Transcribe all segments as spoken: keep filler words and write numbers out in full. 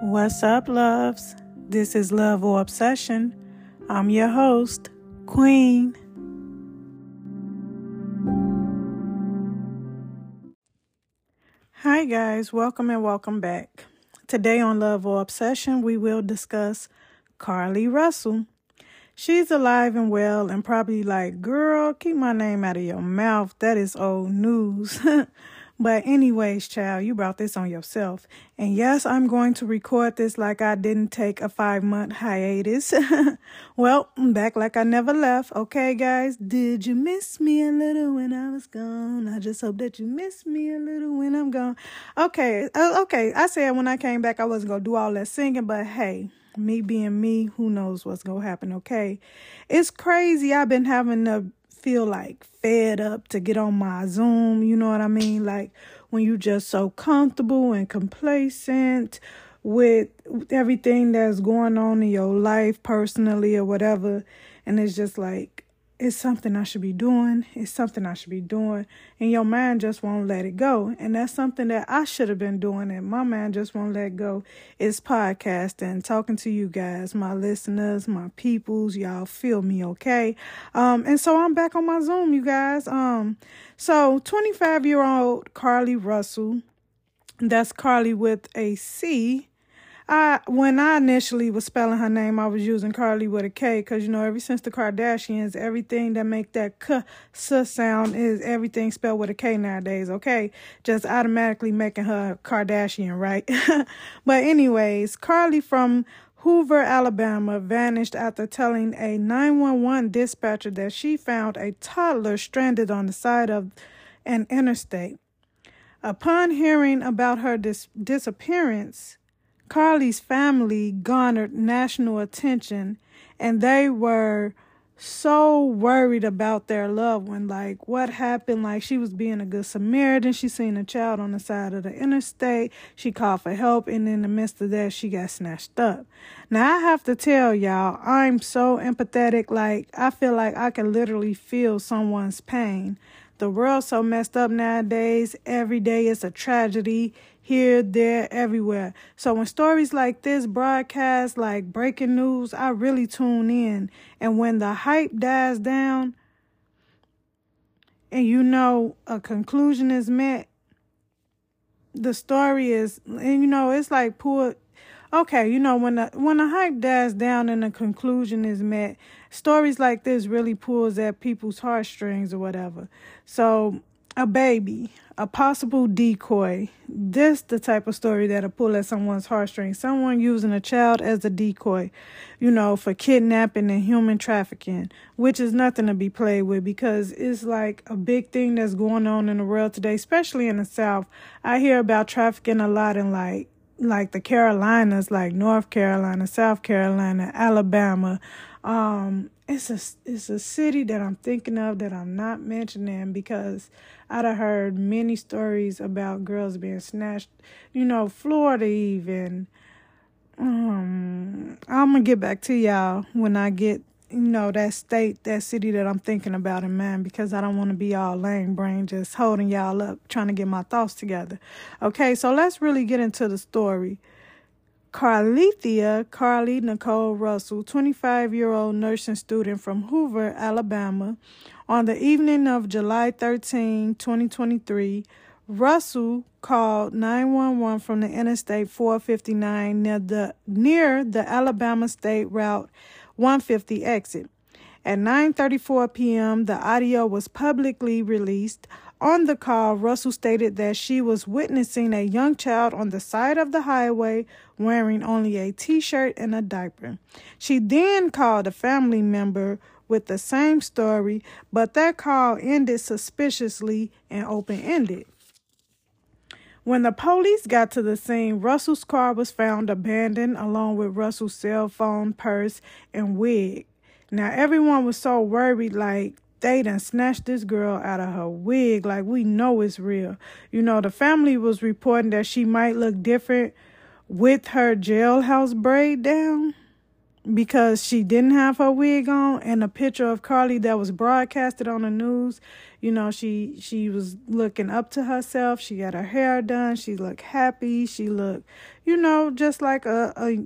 What's up, loves? This is Love or Obsession. I'm your host, Queen. Hi, guys. Welcome and welcome back. Today on Love or Obsession, we will discuss Carlee Russell. She's alive and well and probably like, girl, keep my name out of your mouth. That is old news. But anyways, child, you brought this on yourself. And yes, I'm going to record this like I didn't take a five-month hiatus. Well, I'm back like I never left. Okay, guys? Did you miss me a little when I was gone? I just hope that you miss me a little when I'm gone. Okay, uh, okay. I said when I came back I wasn't going to do all that singing, but hey, me being me, who knows what's going to happen, okay? It's crazy. I've been having to feel like fed up to get on my Zoom, you know what I mean? Like when you just so comfortable and complacent with everything that's going on in your life personally or whatever, and it's just like, it's something I should be doing, it's something I should be doing, and your mind just won't let it go. And that's something that I should have been doing, and my mind just won't let go. It's podcasting, talking to you guys, my listeners, my peoples. Y'all feel me, okay? Um, and so I'm back on my Zoom, you guys. Um, so twenty-five-year-old Carlee Russell, that's Carlee with a C. I when I initially was spelling her name, I was using Carlee with a K because, you know, ever since the Kardashians, everything that make that K, S sound is everything spelled with a K nowadays, okay? Just automatically making her Kardashian, right? But anyways, Carlee from Hoover, Alabama, vanished after telling a nine one one dispatcher that she found a toddler stranded on the side of an interstate. Upon hearing about her dis- disappearance, Carlee's family garnered national attention, and they were so worried about their loved one. Like, what happened? Like, she was being a good Samaritan. She seen a child on the side of the interstate. She called for help, and in the midst of that, she got snatched up. Now, I have to tell y'all, I'm so empathetic. Like, I feel like I can literally feel someone's pain. The world's so messed up nowadays. Every day is a tragedy. Here, there, everywhere. So when stories like this broadcast, like breaking news, I really tune in. And when the hype dies down and you know a conclusion is met, the story is, and you know, it's like poor. Okay, you know, when the when the hype dies down and the conclusion is met, stories like this really pulls at people's heartstrings or whatever. So a baby, a possible decoy, this the type of story that'll pull at someone's heartstrings. Someone using a child as a decoy, you know, for kidnapping and human trafficking, which is nothing to be played with because it's like a big thing that's going on in the world today, especially in the South. I hear about trafficking a lot in like like the Carolinas, like North Carolina, South Carolina, Alabama. Um, it's a, it's a city that I'm thinking of that I'm not mentioning because I'd have heard many stories about girls being snatched, you know, Florida even. Um, I'm going to get back to y'all when I get, you know, that state, that city that I'm thinking about in mind because I don't want to be all lame brain just holding y'all up, trying to get my thoughts together. Okay, so let's really get into the story. Carleethia Carlee Nicole Russell, twenty-five-year-old nursing student from Hoover, Alabama, on the evening of July thirteenth, twenty twenty-three, Russell called nine one one from the Interstate four fifty-nine near the near the Alabama State Route one fifty exit. At nine thirty-four p.m., the audio was publicly released. On the call, Russell stated that she was witnessing a young child on the side of the highway wearing only a t-shirt and a diaper. She then called a family member with the same story, but that call ended suspiciously and open-ended. When the police got to the scene, Russell's car was found abandoned along with Russell's cell phone, purse, and wig. Now, everyone was so worried, like, they done snatched this girl out of her wig. Like, we know it's real. You know, the family was reporting that she might look different with her jailhouse braid down. because she didn't have her wig on, and a picture of Carly that was broadcasted on the news, you know, she she was looking up to herself. She got her hair done. She looked happy. She looked, you know, just like a, a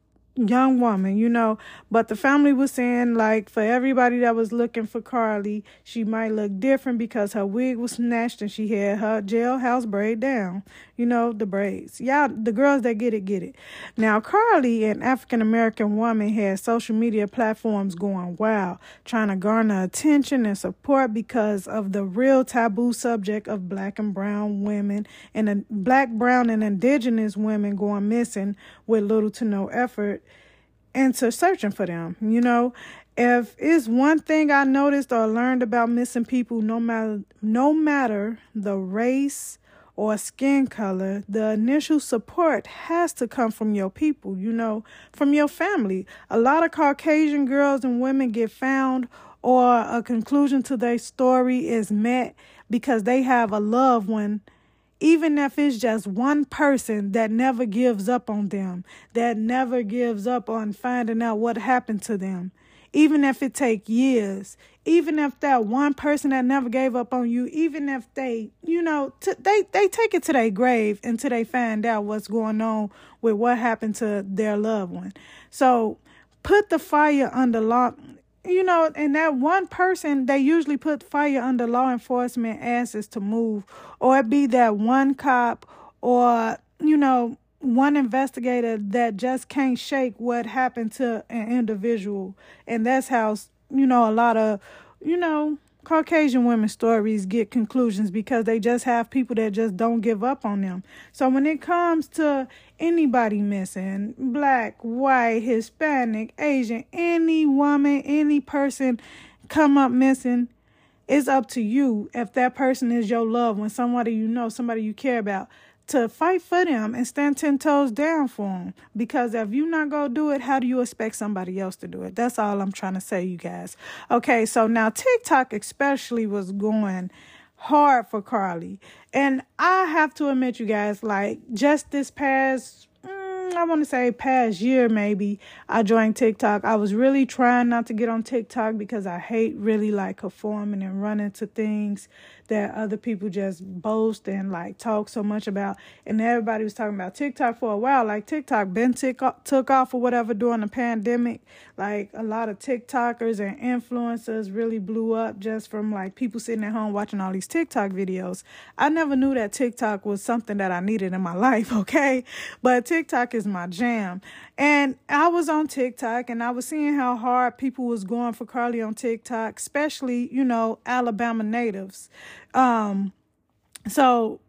young woman, you know. But the family was saying, like, for everybody that was looking for Carly, she might look different because her wig was snatched and she had her jailhouse braid down, you know, the braids. Y'all, the girls that get it, get it. Now, Carly, an African-American woman, had social media platforms going wild, trying to garner attention and support because of the real taboo subject of black and brown women and uh, black, brown, and indigenous women going missing with little to no effort into searching for them. You know, if it's one thing I noticed or learned about missing people, no matter no matter the race or skin color, the initial support has to come from your people, you know, from your family. A lot of Caucasian girls and women get found, or a conclusion to their story is met because they have a loved one, even if it's just one person that never gives up on them, that never gives up on finding out what happened to them. Even if it take years, even if that one person that never gave up on you, even if they, you know, t- they, they take it to their grave until they find out what's going on with what happened to their loved one. So put the fire under lock. You know, and that one person, they usually put fire under law enforcement asses to move, or it be that one cop or, you know, one investigator that just can't shake what happened to an individual. And that's how, you know, a lot of, you know, Caucasian women's stories get conclusions because they just have people that just don't give up on them. So when it comes to anybody missing, black, white, Hispanic, Asian, any woman, any person come up missing, it's up to you, if that person is your loved one, somebody you know, somebody you care about, to fight for them and stand ten toes down for them. Because if you're not going to do it, how do you expect somebody else to do it? That's all I'm trying to say, you guys. Okay, so now TikTok especially was going hard for Carly. And I have to admit, you guys, like, just this past, mm, I want to say past year maybe, I joined TikTok. I was really trying not to get on TikTok because I hate really, like, conforming and running to things that other people just boast and like talk so much about. And everybody was talking about TikTok for a while. Like TikTok been tick- took off or whatever during the pandemic. Like a lot of TikTokers and influencers really blew up just from like people sitting at home watching all these TikTok videos. I never knew that TikTok was something that I needed in my life, okay? But TikTok is my jam. And I was on TikTok and I was seeing how hard people was going for Carly on TikTok, especially, you know, Alabama natives. Um, so,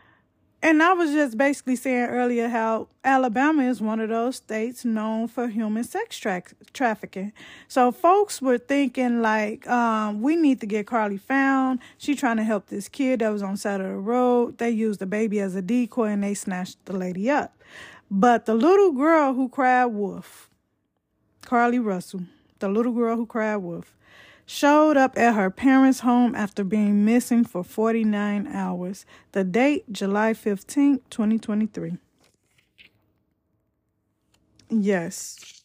and I was just basically saying earlier how Alabama is one of those states known for human sex tra- trafficking. So folks were thinking like, um, we need to get Carly found. She trying to help this kid that was on the side of the road. They used the baby as a decoy and they snatched the lady up. But the little girl who cried wolf, Carly Russell, the little girl who cried wolf, showed up at her parents' home after being missing for forty-nine hours. The date, July fifteenth, twenty twenty-three. Yes.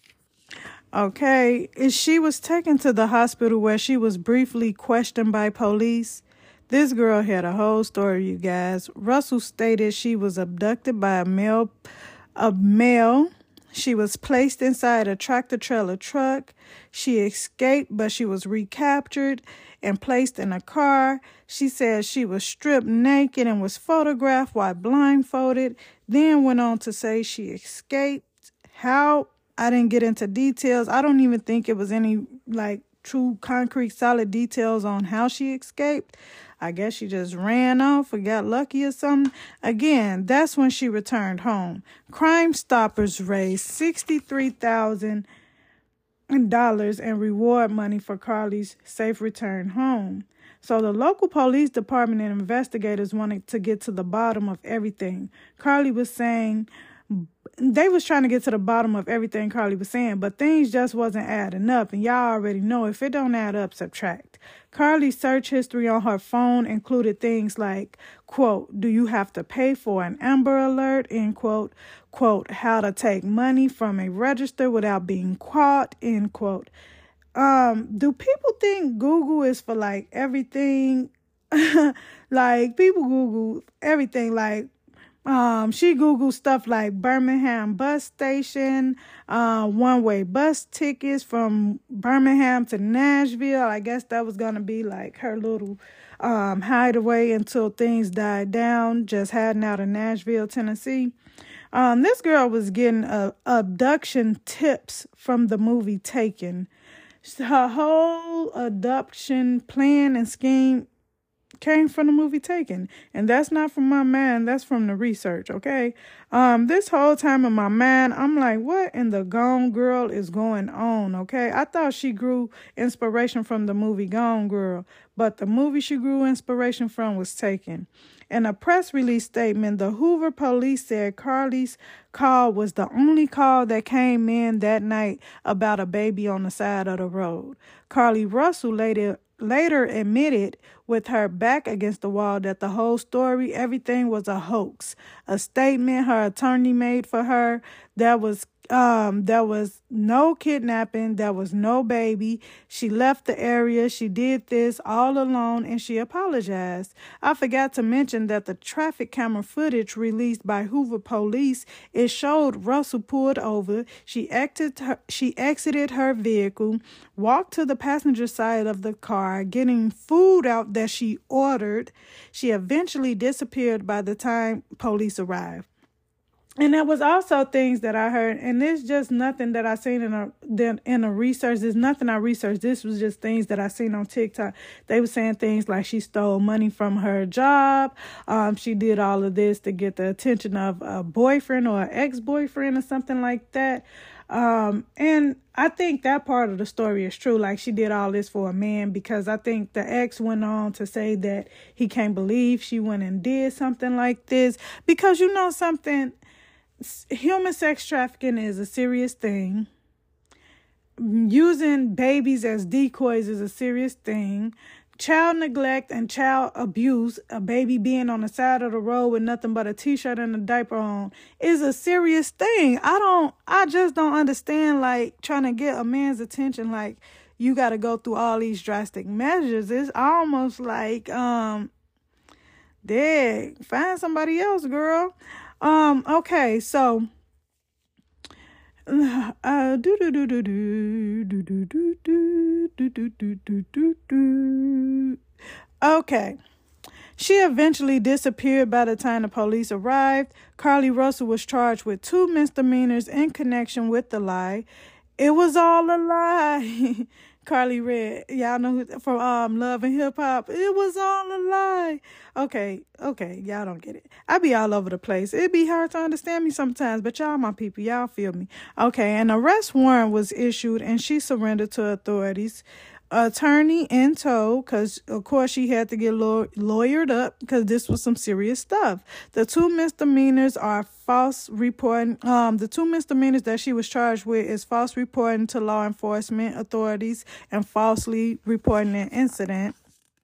Okay. She was taken to the hospital where she was briefly questioned by police. This girl had a whole story, you guys. Russell stated she was abducted by a male, a male. She was placed inside a tractor-trailer truck. She escaped, but she was recaptured and placed in a car. She said she was stripped naked and was photographed while blindfolded, then went on to say she escaped. How? I didn't get into details. I don't even think it was any, like, true, concrete, solid details on how she escaped. I guess she just ran off or got lucky or something. Again, that's when she returned home. Crime Stoppers raised sixty-three thousand dollars in reward money for Carly's safe return home. So the local police department and investigators wanted to get to the bottom of everything. Carly was saying They was trying to get to the bottom of everything Carly was saying, but things just wasn't adding up. And y'all already know, if it don't add up, subtract. Carly's search history on her phone included things like, quote, do you have to pay for an Amber Alert, end quote, quote, how to take money from a register without being caught, end quote. Um, do people think Google is for like everything? Like, people Google everything. Like, um, she Googled stuff like Birmingham bus station, uh, one-way bus tickets from Birmingham to Nashville. I guess that was going to be like her little um, hideaway until things died down, just heading out of Nashville, Tennessee. Um, this girl was getting uh, abduction tips from the movie Taken. Her whole abduction plan and scheme came from the movie Taken. And that's not from my mind. That's from the research, okay? Um, this whole time in my mind, I'm like, what in the Gone Girl is going on, okay? I thought she grew inspiration from the movie Gone Girl, but the movie she grew inspiration from was Taken. In a press release statement, the Hoover police said Carly's call was the only call that came in that night about a baby on the side of the road. Carly Russell later later admitted with her back against the wall that the whole story, everything was a hoax. A statement her attorney made for her, that was um there was no kidnapping, there was no baby. She left the area, she did this all alone, and she apologized. I forgot to mention that the traffic camera footage released by Hoover police, it showed Russell pulled over. She exited her, she exited her vehicle, walked to the passenger side of the car, getting food out that she ordered. She eventually disappeared by the time police arrived. And there was also things that I heard, and it's just nothing that I seen in a in a research. There's nothing I researched. This was just things that I seen on TikTok. They were saying things like she stole money from her job. Um, she did all of this to get the attention of a boyfriend or an ex-boyfriend or something like that. Um, and I think that part of the story is true. Like, she did all this for a man, because I think the ex went on to say that he can't believe she went and did something like this. Because, you know something, human sex trafficking is a serious thing. Using babies as decoys is a serious thing. Child neglect and child abuse, a baby being on the side of the road with nothing but a t-shirt and a diaper on, is a serious thing. I don't, I just don't understand, like, trying to get a man's attention, like, you got to go through all these drastic measures. It's almost like, um, dang, find somebody else, girl. Um, okay, so, uh, do do do do do do do do do do do do do do. Okay. She eventually disappeared by the time the police arrived. Carly Russell was charged with two misdemeanors in connection with the lie. It was all a lie. Carly Red, y'all know who, from um Love and Hip Hop. It was all a lie. Okay, okay, y'all don't get it. I be all over the place. It be hard to understand me sometimes, but y'all my people, y'all feel me. Okay, an arrest warrant was issued and she surrendered to authorities. Attorney in tow, because of course she had to get law- lawyered up, because this was some serious stuff. The two misdemeanors are false reporting. Um, the two misdemeanors that she was charged with is false reporting to law enforcement authorities and falsely reporting an incident.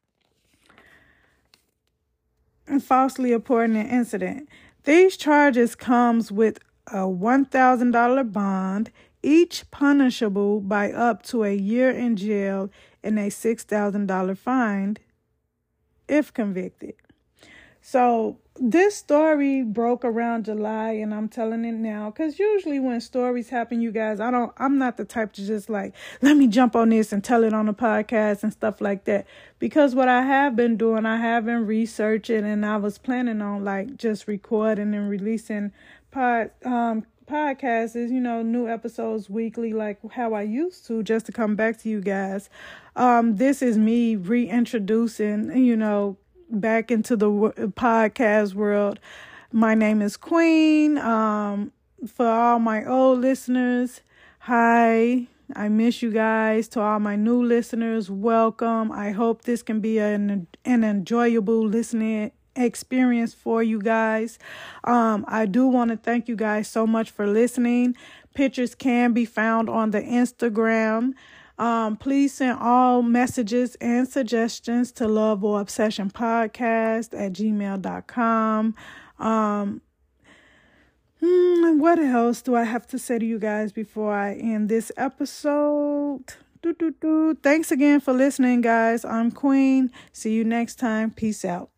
And falsely reporting an incident. These charges comes with a one thousand dollars bond, each punishable by up to a year in jail and a six thousand dollars fine if convicted. So this story broke around July, and I'm telling it now because usually when stories happen, you guys, I don't, I'm not the type to just like, let me jump on this and tell it on the podcast and stuff like that. Because what I have been doing, I have been researching, and I was planning on like just recording and releasing pod, um, podcasts, is, you know, new episodes weekly, like how I used to, just to come back to you guys. Um, this is me reintroducing, you know, back into the w- podcast world. My name is Queen. Um, for all my old listeners, hi. I miss you guys. To all my new listeners, welcome. I hope this can be an an enjoyable listening experience for you guys. Um, I do want to thank you guys so much for listening. Pictures can be found on the Instagram. Um, please send all messages and suggestions to Love or Obsession Podcast at gmail dot com. Um, hmm, what else do I have to say to you guys before I end this episode? Do, do, do. Thanks again for listening, guys. I'm Queen. See you next time. Peace out.